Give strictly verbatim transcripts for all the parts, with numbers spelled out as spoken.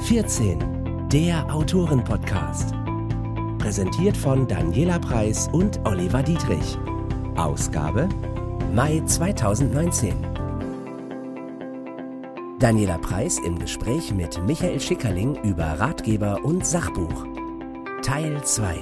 vierzehn, der Autoren-Podcast. Präsentiert von Daniela Preiss und Oliver Dietrich. Ausgabe Mai zweitausendneunzehn. Daniela Preiss im Gespräch mit Michael Schickerling über Ratgeber und Sachbuch. Teil zwei.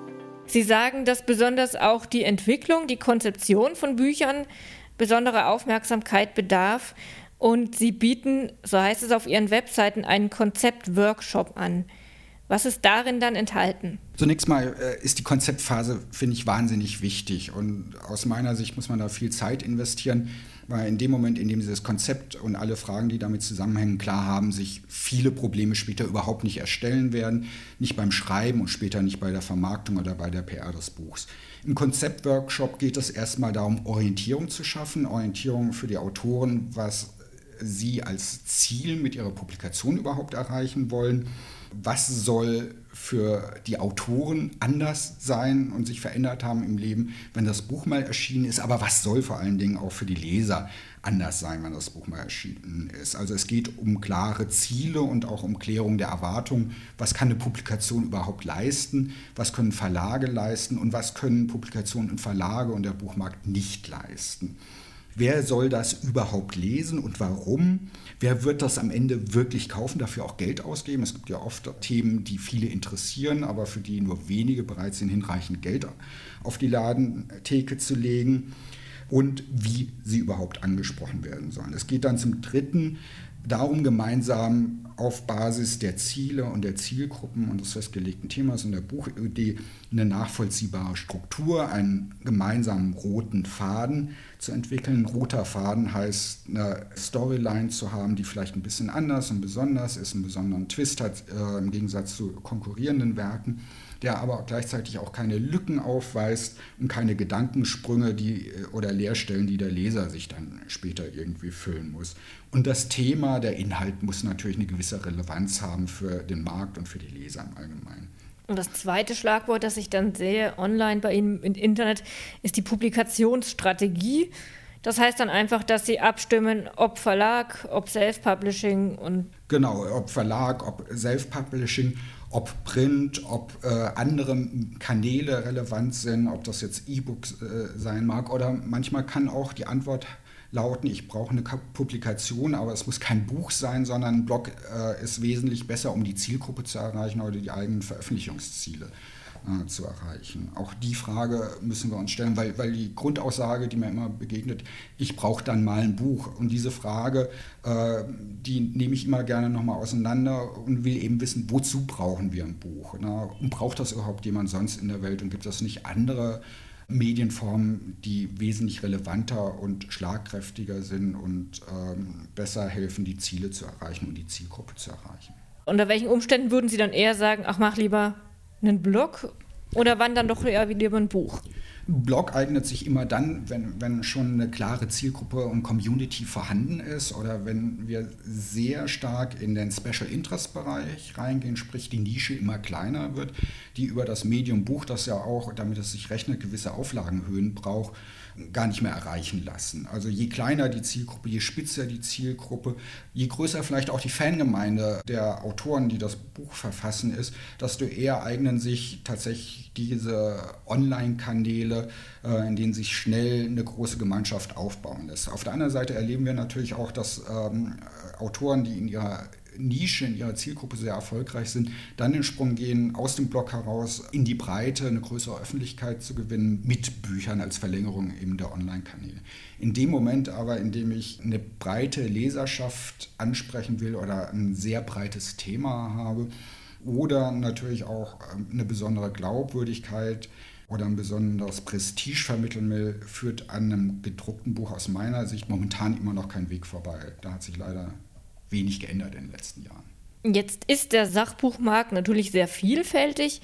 Sie sagen, dass besonders auch die Entwicklung, die Konzeption von Büchern besonderer Aufmerksamkeit bedarf. Und Sie bieten, so heißt es auf Ihren Webseiten, einen Konzeptworkshop an. Was ist darin dann enthalten? Zunächst mal äh, ist die Konzeptphase, finde ich, wahnsinnig wichtig. Und aus meiner Sicht muss man da viel Zeit investieren, weil in dem Moment, in dem Sie das Konzept und alle Fragen, die damit zusammenhängen, klar haben, sich viele Probleme später überhaupt nicht erstellen werden. Nicht beim Schreiben und später nicht bei der Vermarktung oder bei der P R des Buchs. Im Konzeptworkshop geht es erstmal darum, Orientierung zu schaffen. Orientierung für die Autoren, was Sie als Ziel mit Ihrer Publikation überhaupt erreichen wollen. Was soll für die Autoren anders sein und sich verändert haben im Leben, wenn das Buch mal erschienen ist? Aber was soll vor allen Dingen auch für die Leser anders sein, wenn das Buch mal erschienen ist? Also es geht um klare Ziele und auch um Klärung der Erwartungen. Was kann eine Publikation überhaupt leisten? Was können Verlage leisten? Und was können Publikationen und Verlage und der Buchmarkt nicht leisten? Wer soll das überhaupt lesen und warum? Wer wird das am Ende wirklich kaufen, dafür auch Geld ausgeben? Es gibt ja oft Themen, die viele interessieren, aber für die nur wenige bereit sind, hinreichend Geld auf die Ladentheke zu legen. Und wie sie überhaupt angesprochen werden sollen. Es geht dann zum Dritten darum, gemeinsam auf Basis der Ziele und der Zielgruppen und des festgelegten Themas und der Buchidee eine nachvollziehbare Struktur, einen gemeinsamen roten Faden zu entwickeln. Ein roter Faden heißt, eine Storyline zu haben, die vielleicht ein bisschen anders und besonders ist, einen besonderen Twist hat, äh, im Gegensatz zu konkurrierenden Werken, der aber gleichzeitig auch keine Lücken aufweist und keine Gedankensprünge die, oder Leerstellen, die der Leser sich dann später irgendwie füllen muss. Und das Thema, der Inhalt muss natürlich eine gewisse Relevanz haben für den Markt und für die Leser im Allgemeinen. Und das zweite Schlagwort, das ich dann sehe online bei Ihnen im Internet, ist die Publikationsstrategie. Das heißt dann einfach, dass Sie abstimmen, ob Verlag, ob Self-Publishing und... Genau, ob Verlag, ob Self-Publishing, ob Print, ob äh, andere Kanäle relevant sind, ob das jetzt E-Books äh, sein mag. Oder manchmal kann auch die Antwort lauten, ich brauche eine Publikation, aber es muss kein Buch sein, sondern ein Blog äh, ist wesentlich besser, um die Zielgruppe zu erreichen oder die eigenen Veröffentlichungsziele äh, zu erreichen. Auch die Frage müssen wir uns stellen, weil, weil die Grundaussage, die mir immer begegnet, ich brauche dann mal ein Buch. Und diese Frage, äh, die nehme ich immer gerne nochmal auseinander und will eben wissen, wozu brauchen wir ein Buch? Na? Und braucht das überhaupt jemand sonst in der Welt und gibt es nicht andere Medienformen, die wesentlich relevanter und schlagkräftiger sind und ähm, besser helfen, die Ziele zu erreichen und die Zielgruppe zu erreichen. Unter welchen Umständen würden Sie dann eher sagen, ach, mach lieber einen Blog oder wann dann doch eher lieber ein Buch? Ein Blog eignet sich immer dann, wenn, wenn schon eine klare Zielgruppe und Community vorhanden ist oder wenn wir sehr stark in den Special-Interest-Bereich reingehen, sprich die Nische immer kleiner wird, die über das Medium Buch, das ja auch, damit es sich rechnet, gewisse Auflagenhöhen braucht, gar nicht mehr erreichen lassen. Also je kleiner die Zielgruppe, je spitzer die Zielgruppe, je größer vielleicht auch die Fangemeinde der Autoren, die das Buch verfassen ist, desto eher eignen sich tatsächlich diese Online-Kanäle, in denen sich schnell eine große Gemeinschaft aufbauen lässt. Auf der anderen Seite erleben wir natürlich auch, dass ähm, Autoren, die in ihrer Nische, in ihrer Zielgruppe sehr erfolgreich sind, dann den Sprung gehen, aus dem Blog heraus in die Breite, eine größere Öffentlichkeit zu gewinnen, mit Büchern als Verlängerung eben der Online-Kanäle. In dem Moment aber, in dem ich eine breite Leserschaft ansprechen will oder ein sehr breites Thema habe oder natürlich auch eine besondere Glaubwürdigkeit oder ein besonderes Prestige vermitteln will, führt an einem gedruckten Buch aus meiner Sicht momentan immer noch kein Weg vorbei. Da hat sich leider wenig geändert in den letzten Jahren. Jetzt ist der Sachbuchmarkt natürlich sehr vielfältig.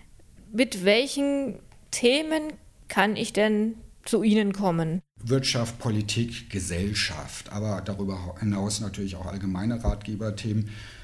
Mit welchen Themen kann ich denn zu Ihnen kommen? Wirtschaft, Politik, Gesellschaft, aber darüber hinaus natürlich auch allgemeine Ratgeberthemen.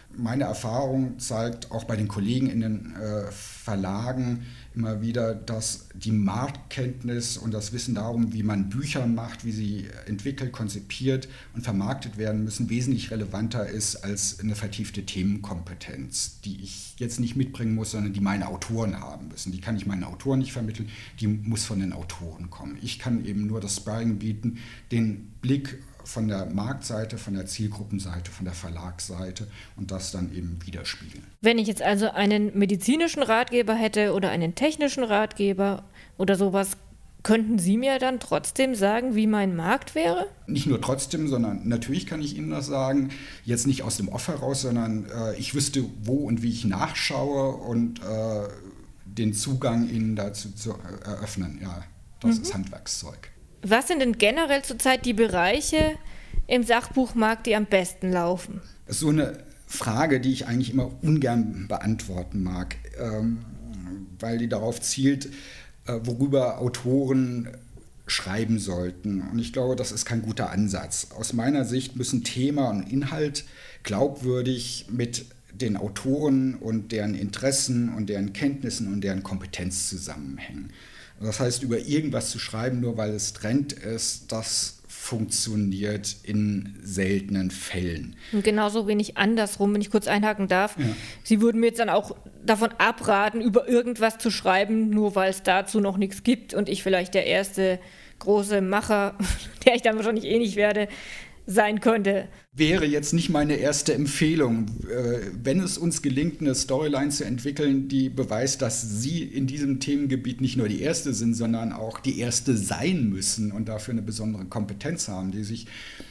Meine Erfahrung zeigt auch bei den Kollegen in den äh, Verlagen immer wieder, dass die Marktkenntnis und das Wissen darum, wie man Bücher macht, wie sie entwickelt, konzipiert und vermarktet werden müssen, wesentlich relevanter ist als eine vertiefte Themenkompetenz, die ich jetzt nicht mitbringen muss, sondern die meine Autoren haben müssen. Die kann ich meinen Autoren nicht vermitteln, die muss von den Autoren kommen. Ich kann eben nur das Sparring bieten, den Blick von der Marktseite, von der Zielgruppenseite, von der Verlagsseite und das dann eben widerspiegeln. Wenn ich jetzt also einen medizinischen Ratgeber hätte oder einen technischen Ratgeber oder sowas, könnten Sie mir dann trotzdem sagen, wie mein Markt wäre? Nicht nur trotzdem, sondern natürlich kann ich Ihnen das sagen, jetzt nicht aus dem Off heraus, sondern äh, ich wüsste, wo und wie ich nachschaue und äh, den Zugang Ihnen dazu zu eröffnen. Ja, das mhm. ist Handwerkszeug. Was sind denn generell zurzeit die Bereiche im Sachbuchmarkt, die am besten laufen? Das ist so eine Frage, die ich eigentlich immer ungern beantworten mag, ähm, weil die darauf zielt, äh, worüber Autoren schreiben sollten. Und ich glaube, das ist kein guter Ansatz. Aus meiner Sicht müssen Thema und Inhalt glaubwürdig mit den Autoren und deren Interessen und deren Kenntnissen und deren Kompetenz zusammenhängen. Das heißt, über irgendwas zu schreiben, nur weil es Trend ist, das funktioniert in seltenen Fällen. Und genauso wenig andersrum, wenn ich kurz einhaken darf. Ja. Sie würden mir jetzt dann auch davon abraten, über irgendwas zu schreiben, nur weil es dazu noch nichts gibt und ich vielleicht der erste große Macher, der ich dann wahrscheinlich eh nicht werde, sein könnte. Wäre jetzt nicht meine erste Empfehlung. Wenn es uns gelingt, eine Storyline zu entwickeln, die beweist, dass Sie in diesem Themengebiet nicht nur die Erste sind, sondern auch die Erste sein müssen und dafür eine besondere Kompetenz haben, die sich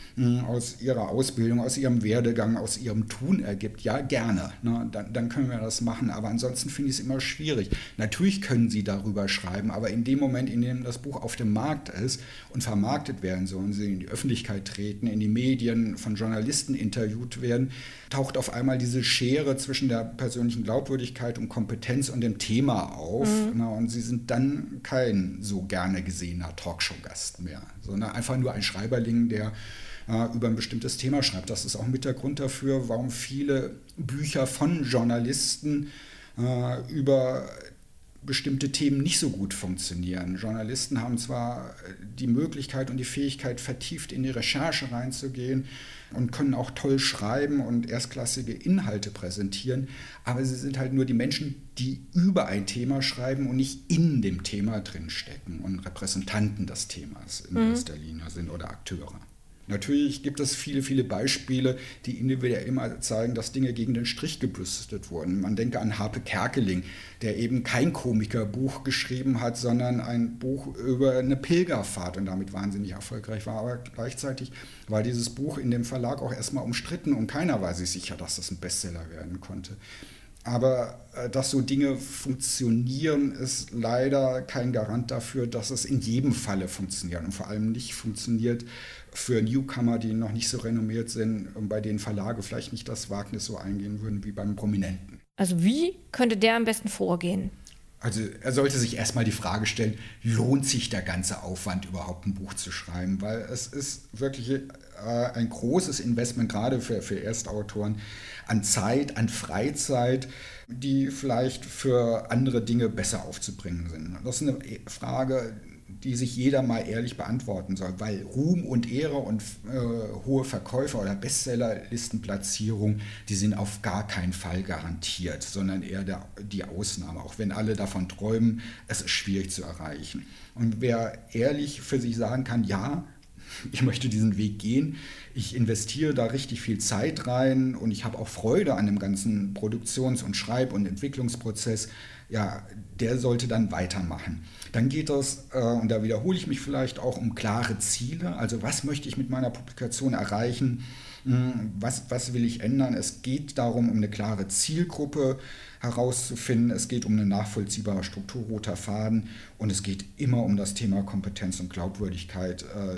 aus Ihrer Ausbildung, aus Ihrem Werdegang, aus Ihrem Tun ergibt, ja, gerne. Ne? Dann, dann können wir das machen. Aber ansonsten finde ich es immer schwierig. Natürlich können Sie darüber schreiben, aber in dem Moment, in dem das Buch auf dem Markt ist und vermarktet werden soll und Sie in die Öffentlichkeit treten, in die Medien, von Journalisten interviewt werden, taucht auf einmal diese Schere zwischen der persönlichen Glaubwürdigkeit und Kompetenz und dem Thema auf. Mhm. Ne? Und Sie sind dann kein so gerne gesehener Talkshow-Gast mehr, sondern einfach nur ein Schreiberling, der über ein bestimmtes Thema schreibt. Das ist auch mit der Grund dafür, warum viele Bücher von Journalisten äh, über bestimmte Themen nicht so gut funktionieren. Journalisten haben zwar die Möglichkeit und die Fähigkeit, vertieft in die Recherche reinzugehen und können auch toll schreiben und erstklassige Inhalte präsentieren, aber sie sind halt nur die Menschen, die über ein Thema schreiben und nicht in dem Thema drinstecken und Repräsentanten des Themas in mhm. erster Linie sind oder Akteure. Natürlich gibt es viele, viele Beispiele, die individuell immer zeigen, dass Dinge gegen den Strich gebürstet wurden. Man denke an Harpe Kerkeling, der eben kein Komikerbuch geschrieben hat, sondern ein Buch über eine Pilgerfahrt und damit wahnsinnig erfolgreich war. Aber gleichzeitig war dieses Buch in dem Verlag auch erstmal umstritten und keiner war sich sicher, dass das ein Bestseller werden konnte. Aber äh, dass so Dinge funktionieren, ist leider kein Garant dafür, dass es in jedem Falle funktioniert und vor allem nicht funktioniert für Newcomer, die noch nicht so renommiert sind und bei denen Verlage vielleicht nicht das Wagnis so eingehen würden wie beim Prominenten. Also wie könnte der am besten vorgehen? Also er sollte sich erstmal die Frage stellen, lohnt sich der ganze Aufwand überhaupt ein Buch zu schreiben? Weil es ist wirklich äh, ein großes Investment, gerade für, für Erstautoren, an Zeit, an Freizeit, die vielleicht für andere Dinge besser aufzubringen sind. Das ist eine Frage, die sich jeder mal ehrlich beantworten soll, weil Ruhm und Ehre und äh, hohe Verkäufer oder Bestsellerlistenplatzierung, die sind auf gar keinen Fall garantiert, sondern eher der, die Ausnahme, auch wenn alle davon träumen, es ist schwierig zu erreichen. Und wer ehrlich für sich sagen kann, ja, ich möchte diesen Weg gehen, ich investiere da richtig viel Zeit rein und ich habe auch Freude an dem ganzen Produktions- und Schreib- und Entwicklungsprozess, ja, der sollte dann weitermachen. Dann geht es, äh, und da wiederhole ich mich vielleicht auch, um klare Ziele. Also was möchte ich mit meiner Publikation erreichen? Was, was will ich ändern? Es geht darum, um eine klare Zielgruppe herauszufinden. Es geht um eine nachvollziehbare Struktur, roter Faden. Und es geht immer um das Thema Kompetenz und Glaubwürdigkeit, äh,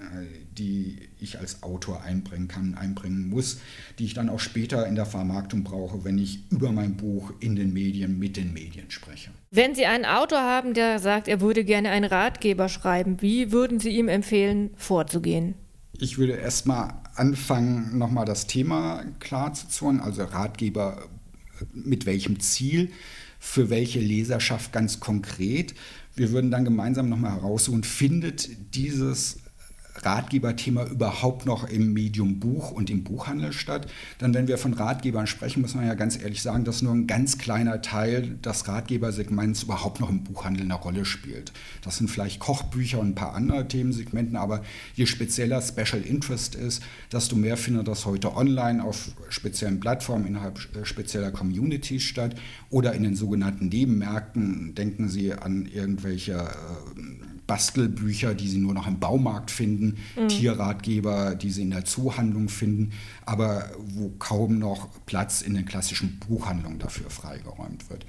die ich als Autor einbringen kann, einbringen muss, die ich dann auch später in der Vermarktung brauche, wenn ich über mein Buch in den Medien, mit den Medien spreche. Wenn Sie einen Autor haben, der sagt, er würde gerne einen Ratgeber schreiben, wie würden Sie ihm empfehlen, vorzugehen? Ich würde erstmal anfangen, nochmal das Thema klar zu zonen, also Ratgeber mit welchem Ziel, für welche Leserschaft ganz konkret. Wir würden dann gemeinsam nochmal heraussuchen, findet dieses Ratgeberthema überhaupt noch im Medium Buch und im Buchhandel statt? Dann, wenn wir von Ratgebern sprechen, muss man ja ganz ehrlich sagen, dass nur ein ganz kleiner Teil des Ratgebersegments überhaupt noch im Buchhandel eine Rolle spielt. Das sind vielleicht Kochbücher und ein paar andere Themensegmenten, aber je spezieller Special Interest ist, desto mehr findet das heute online auf speziellen Plattformen innerhalb spezieller Communities statt oder in den sogenannten Nebenmärkten. Denken Sie an irgendwelche äh, Bastelbücher, die Sie nur noch im Baumarkt finden, mhm. Tierratgeber, die Sie in der Zoohandlung finden, aber wo kaum noch Platz in den klassischen Buchhandlungen dafür freigeräumt wird.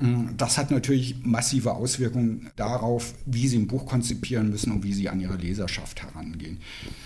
Das hat natürlich massive Auswirkungen darauf, wie Sie ein Buch konzipieren müssen und wie Sie an Ihre Leserschaft herangehen.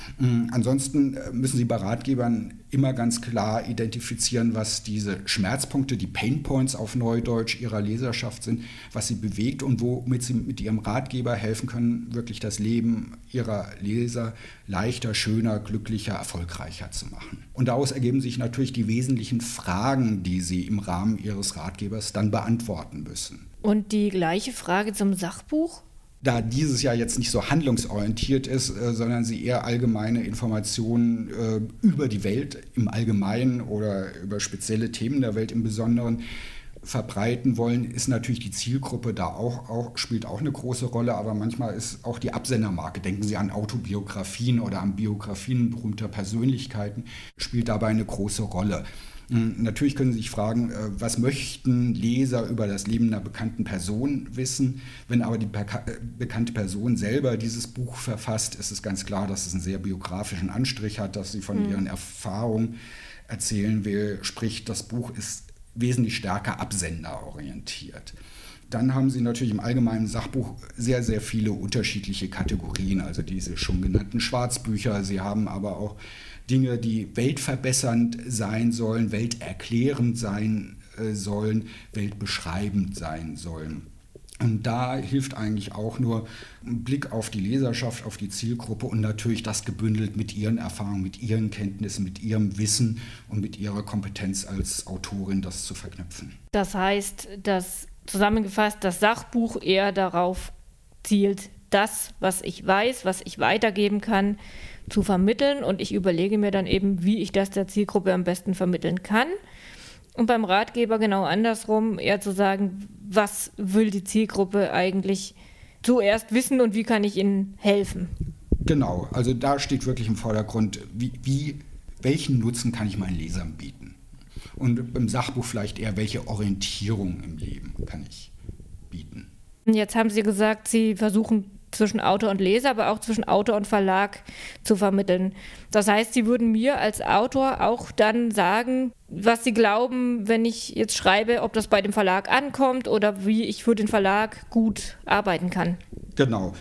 Ansonsten müssen Sie bei Ratgebern immer ganz klar identifizieren, was diese Schmerzpunkte, die Painpoints auf Neudeutsch Ihrer Leserschaft sind, was sie bewegt und womit Sie mit Ihrem Ratgeber helfen können, wirklich das Leben Ihrer Leser leichter, schöner, glücklicher, erfolgreicher zu machen. Und daraus ergeben sich natürlich die wesentlichen Fragen, die Sie im Rahmen Ihres Ratgebers dann beantworten müssen. Und die gleiche Frage zum Sachbuch? Da dieses ja jetzt nicht so handlungsorientiert ist, äh, sondern Sie eher allgemeine Informationen äh, über die Welt im Allgemeinen oder über spezielle Themen der Welt im Besonderen verbreiten wollen, ist natürlich die Zielgruppe da auch, auch, spielt auch eine große Rolle, aber manchmal ist auch die Absendermarke, denken Sie an Autobiografien oder an Biografien berühmter Persönlichkeiten, spielt dabei eine große Rolle. Natürlich können Sie sich fragen, was möchten Leser über das Leben einer bekannten Person wissen? Wenn aber die beka- bekannte Person selber dieses Buch verfasst, ist es ganz klar, dass es einen sehr biografischen Anstrich hat, dass sie von mhm. ihren Erfahrungen erzählen will. Sprich, das Buch ist wesentlich stärker absenderorientiert. Dann haben Sie natürlich im allgemeinen Sachbuch sehr, sehr viele unterschiedliche Kategorien, also diese schon genannten Schwarzbücher. Sie haben aber auch Dinge, die weltverbessernd sein sollen, welterklärend sein äh, sollen, weltbeschreibend sein sollen. Und da hilft eigentlich auch nur ein Blick auf die Leserschaft, auf die Zielgruppe und natürlich das gebündelt mit ihren Erfahrungen, mit ihren Kenntnissen, mit ihrem Wissen und mit ihrer Kompetenz als Autorin, das zu verknüpfen. Das heißt, dass zusammengefasst das Sachbuch eher darauf zielt, das, was ich weiß, was ich weitergeben kann, zu vermitteln, und ich überlege mir dann eben, wie ich das der Zielgruppe am besten vermitteln kann. Und beim Ratgeber genau andersrum, eher zu sagen, was will die Zielgruppe eigentlich zuerst wissen und wie kann ich ihnen helfen? Genau, also da steht wirklich im Vordergrund, wie, wie, welchen Nutzen kann ich meinen Lesern bieten? Und im Sachbuch vielleicht eher, welche Orientierung im Leben kann ich bieten? Jetzt haben Sie gesagt, Sie versuchen zwischen Autor und Leser, aber auch zwischen Autor und Verlag zu vermitteln. Das heißt, Sie würden mir als Autor auch dann sagen, was Sie glauben, wenn ich jetzt schreibe, ob das bei dem Verlag ankommt oder wie ich für den Verlag gut arbeiten kann. Genau.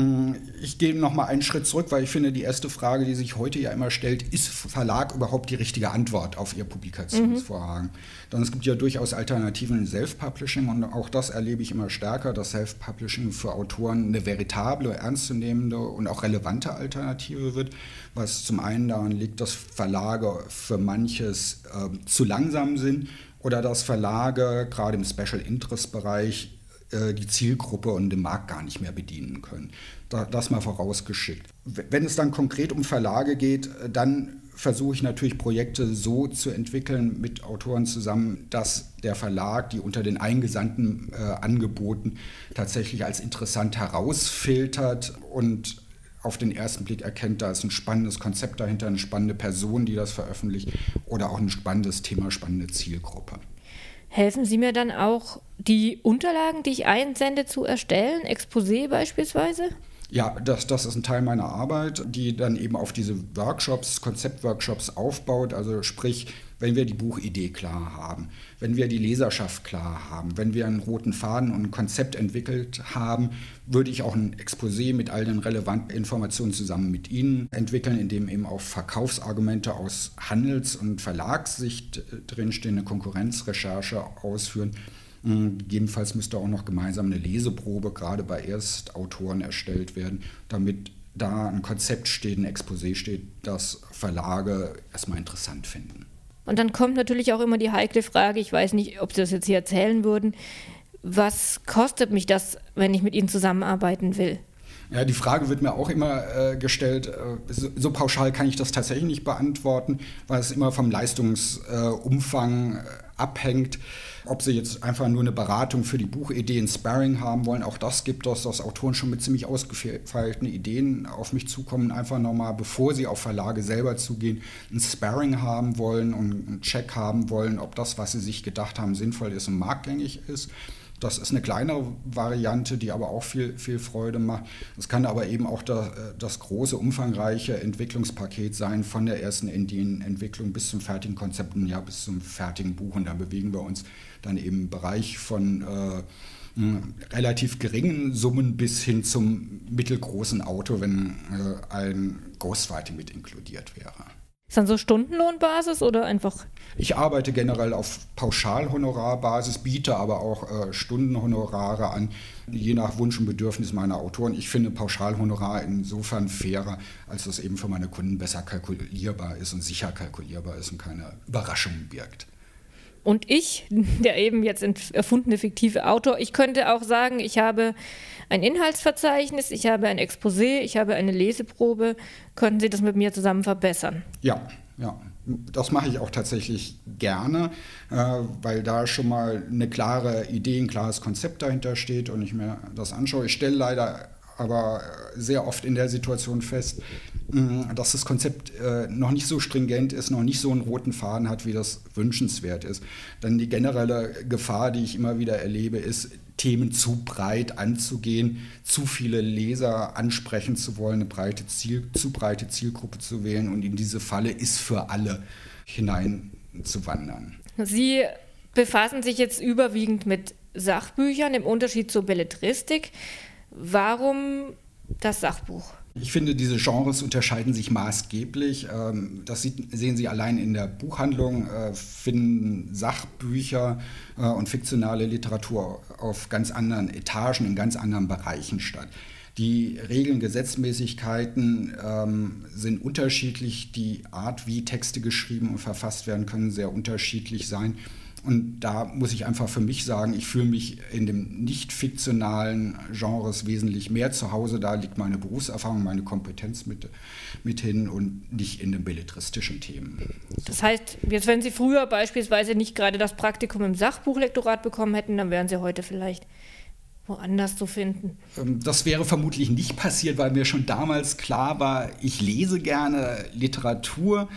Ich gehe noch mal einen Schritt zurück, weil ich finde, die erste Frage, die sich heute ja immer stellt, ist Verlag überhaupt die richtige Antwort auf Ihr Publikationsvorhaben? Mhm. Denn es gibt ja durchaus Alternativen in Self-Publishing und auch das erlebe ich immer stärker, dass Self-Publishing für Autoren eine veritable, ernstzunehmende und auch relevante Alternative wird, was zum einen daran liegt, dass Verlage für manches äh, zu langsam sind oder dass Verlage gerade im Special-Interest-Bereich die Zielgruppe und den Markt gar nicht mehr bedienen können. Das mal vorausgeschickt. Wenn es dann konkret um Verlage geht, dann versuche ich natürlich Projekte so zu entwickeln mit Autoren zusammen, dass der Verlag die unter den eingesandten äh, Angeboten tatsächlich als interessant herausfiltert und auf den ersten Blick erkennt, da ist ein spannendes Konzept dahinter, eine spannende Person, die das veröffentlicht oder auch ein spannendes Thema, spannende Zielgruppe. Helfen Sie mir dann auch, die Unterlagen, die ich einsende, zu erstellen? Exposé beispielsweise? Ja, das, das ist ein Teil meiner Arbeit, die dann eben auf diese Workshops, Konzeptworkshops aufbaut. Also sprich, wenn wir die Buchidee klar haben, wenn wir die Leserschaft klar haben, wenn wir einen roten Faden und ein Konzept entwickelt haben, würde ich auch ein Exposé mit all den relevanten Informationen zusammen mit Ihnen entwickeln, in dem eben auch Verkaufsargumente aus Handels- und Verlagssicht drinstehen, eine Konkurrenzrecherche ausführen. Gegebenenfalls müsste auch noch gemeinsam eine Leseprobe gerade bei Erstautoren erstellt werden, damit da ein Konzept steht, ein Exposé steht, das Verlage erstmal interessant finden. Und dann kommt natürlich auch immer die heikle Frage, ich weiß nicht, ob Sie das jetzt hier erzählen würden, was kostet mich das, wenn ich mit Ihnen zusammenarbeiten will? Ja, die Frage wird mir auch immer äh, gestellt. Äh, so, so pauschal kann ich das tatsächlich nicht beantworten, weil es immer vom Leistungsumfang äh, abhängt. Ob Sie jetzt einfach nur eine Beratung für die Buchidee, ein Sparring haben wollen, auch das gibt es, dass Autoren schon mit ziemlich ausgefeilten Ideen auf mich zukommen, einfach nochmal, bevor sie auf Verlage selber zugehen, ein Sparring haben wollen und einen Check haben wollen, ob das, was sie sich gedacht haben, sinnvoll ist und marktgängig ist. Das ist eine kleinere Variante, die aber auch viel, viel Freude macht. Es kann aber eben auch das, das große, umfangreiche Entwicklungspaket sein, von der ersten Ideenentwicklung bis zum fertigen Konzept, ja, bis zum fertigen Buch. Und da bewegen wir uns dann eben im Bereich von äh, relativ geringen Summen bis hin zum mittelgroßen Auto, wenn äh, ein Ghostwriting mit inkludiert wäre. Ist dann so Stundenlohnbasis oder einfach? Ich arbeite generell auf Pauschalhonorarbasis, biete aber auch äh, Stundenhonorare an, je nach Wunsch und Bedürfnis meiner Autoren. Ich finde Pauschalhonorar insofern fairer, als das eben für meine Kunden besser kalkulierbar ist und sicher kalkulierbar ist und keine Überraschungen birgt. Und ich, der eben jetzt erfundene fiktive Autor, ich könnte auch sagen, ich habe ein Inhaltsverzeichnis, ich habe ein Exposé, ich habe eine Leseprobe. Könnten Sie das mit mir zusammen verbessern? Ja, ja. Das mache ich auch tatsächlich gerne, äh, weil da schon mal eine klare Idee, ein klares Konzept dahinter steht und ich mir das anschaue. Ich stelle leider aber sehr oft in der Situation fest, dass das Konzept äh, noch nicht so stringent ist, noch nicht so einen roten Faden hat, wie das wünschenswert ist. Denn die generelle Gefahr, die ich immer wieder erlebe, ist, Themen zu breit anzugehen, zu viele Leser ansprechen zu wollen, eine breite Ziel, zu breite Zielgruppe zu wählen und in diese Falle ist für alle hinein zu wandern. Sie befassen sich jetzt überwiegend mit Sachbüchern im Unterschied zur Belletristik. Warum das Sachbuch? Ich finde, diese Genres unterscheiden sich maßgeblich. Das sehen Sie allein in der Buchhandlung, finden Sachbücher und fiktionale Literatur auf ganz anderen Etagen, in ganz anderen Bereichen statt. Die Regeln, Gesetzmäßigkeiten ähm, sind unterschiedlich. Die Art, wie Texte geschrieben und verfasst werden, können sehr unterschiedlich sein. Und da muss ich einfach für mich sagen, ich fühle mich in dem nicht-fiktionalen Genres wesentlich mehr zu Hause. Da liegt meine Berufserfahrung, meine Kompetenz mit, mit hin und nicht in den belletristischen Themen. Das heißt, jetzt wenn Sie früher beispielsweise nicht gerade das Praktikum im Sachbuchlektorat bekommen hätten, dann wären Sie heute vielleicht woanders zu finden. Das wäre vermutlich nicht passiert, weil mir schon damals klar war, ich lese gerne Literatur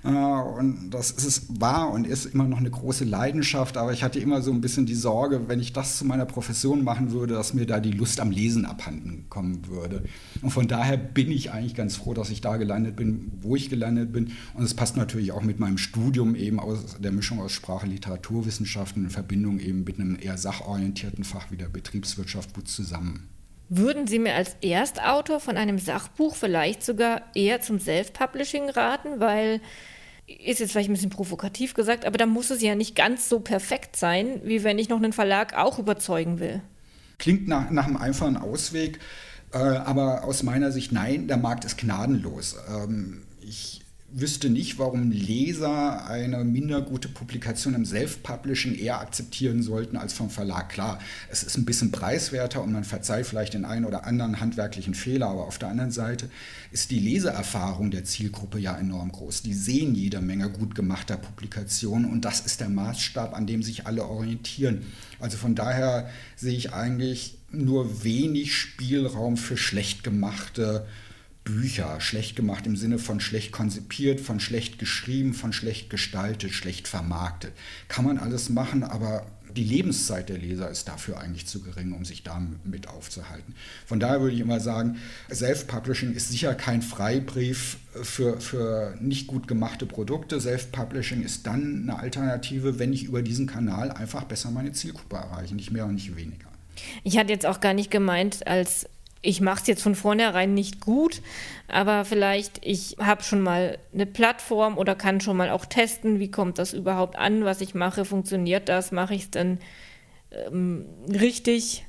und das ist es, war und ist immer noch eine große Leidenschaft, aber ich hatte immer so ein bisschen die Sorge, wenn ich das zu meiner Profession machen würde, dass mir da die Lust am Lesen abhanden kommen würde. Und von daher bin ich eigentlich ganz froh, dass ich da gelandet bin, wo ich gelandet bin. Und es passt natürlich auch mit meinem Studium eben aus der Mischung aus Sprache, Literaturwissenschaften in Verbindung eben mit einem eher sachorientierten Fach wie der Betriebswirtschaft gut zusammen. Würden Sie mir als Erstautor von einem Sachbuch vielleicht sogar eher zum Self-Publishing raten, weil, ist jetzt vielleicht ein bisschen provokativ gesagt, aber da muss es ja nicht ganz so perfekt sein, wie wenn ich noch einen Verlag auch überzeugen will. Klingt nach, nach einem einfachen Ausweg, äh, aber aus meiner Sicht nein, der Markt ist gnadenlos. Ähm, ich wüsste nicht, warum Leser eine minder gute Publikation im Self-Publishing eher akzeptieren sollten als vom Verlag. Klar, es ist ein bisschen preiswerter und man verzeiht vielleicht den einen oder anderen handwerklichen Fehler, aber auf der anderen Seite ist die Leseerfahrung der Zielgruppe ja enorm groß. Die sehen jede Menge gut gemachter Publikationen und das ist der Maßstab, an dem sich alle orientieren. Also von daher sehe ich eigentlich nur wenig Spielraum für schlecht gemachte Bücher, schlecht gemacht im Sinne von schlecht konzipiert, von schlecht geschrieben, von schlecht gestaltet, schlecht vermarktet. Kann man alles machen, aber die Lebenszeit der Leser ist dafür eigentlich zu gering, um sich damit aufzuhalten. Von daher würde ich immer sagen, Self-Publishing ist sicher kein Freibrief für, für nicht gut gemachte Produkte. Self-Publishing ist dann eine Alternative, wenn ich über diesen Kanal einfach besser meine Zielgruppe erreiche, nicht mehr und nicht weniger. Ich hatte jetzt auch gar nicht gemeint, als ich mache es jetzt von vornherein nicht gut, aber vielleicht ich habe schon mal eine Plattform oder kann schon mal auch testen, wie kommt das überhaupt an, was ich mache, funktioniert das, mache ich es dann ähm, richtig?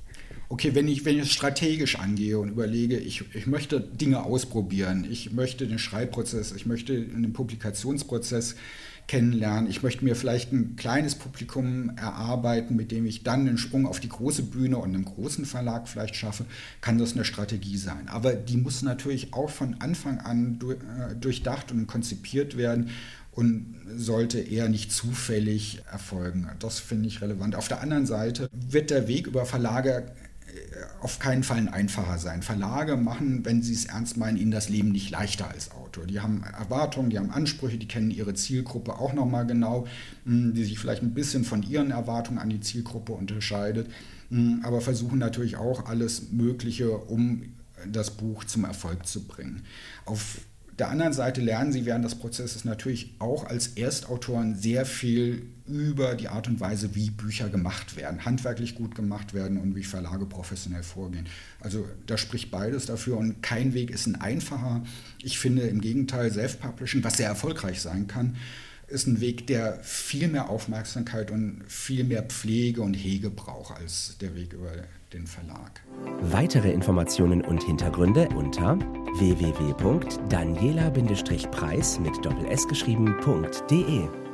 okay, wenn ich, wenn ich es strategisch angehe und überlege, ich, ich möchte Dinge ausprobieren, ich möchte den Schreibprozess, ich möchte den Publikationsprozess kennenlernen, ich möchte mir vielleicht ein kleines Publikum erarbeiten, mit dem ich dann den Sprung auf die große Bühne und einen großen Verlag vielleicht schaffe, kann das eine Strategie sein. Aber die muss natürlich auch von Anfang an durchdacht und konzipiert werden und sollte eher nicht zufällig erfolgen. Das finde ich relevant. Auf der anderen Seite wird der Weg über Verlage auf keinen Fall ein einfacher sein. Verlage machen, wenn sie es ernst meinen, ihnen das Leben nicht leichter als Autor. Die haben Erwartungen, die haben Ansprüche, die kennen ihre Zielgruppe auch nochmal genau, die sich vielleicht ein bisschen von ihren Erwartungen an die Zielgruppe unterscheidet, aber versuchen natürlich auch alles Mögliche, um das Buch zum Erfolg zu bringen. Auf der anderen Seite lernen sie während des Prozesses natürlich auch als Erstautoren sehr viel über die Art und Weise, wie Bücher gemacht werden, handwerklich gut gemacht werden und wie Verlage professionell vorgehen. Also da spricht beides dafür und kein Weg ist ein einfacher. Ich finde im Gegenteil, Self-Publishing, was sehr erfolgreich sein kann, ist ein Weg, der viel mehr Aufmerksamkeit und viel mehr Pflege und Hege braucht als der Weg über den Verlag. Weitere Informationen und Hintergründe unter w w w punkt daniela Bindestrich preis mit Doppel S geschrieben.de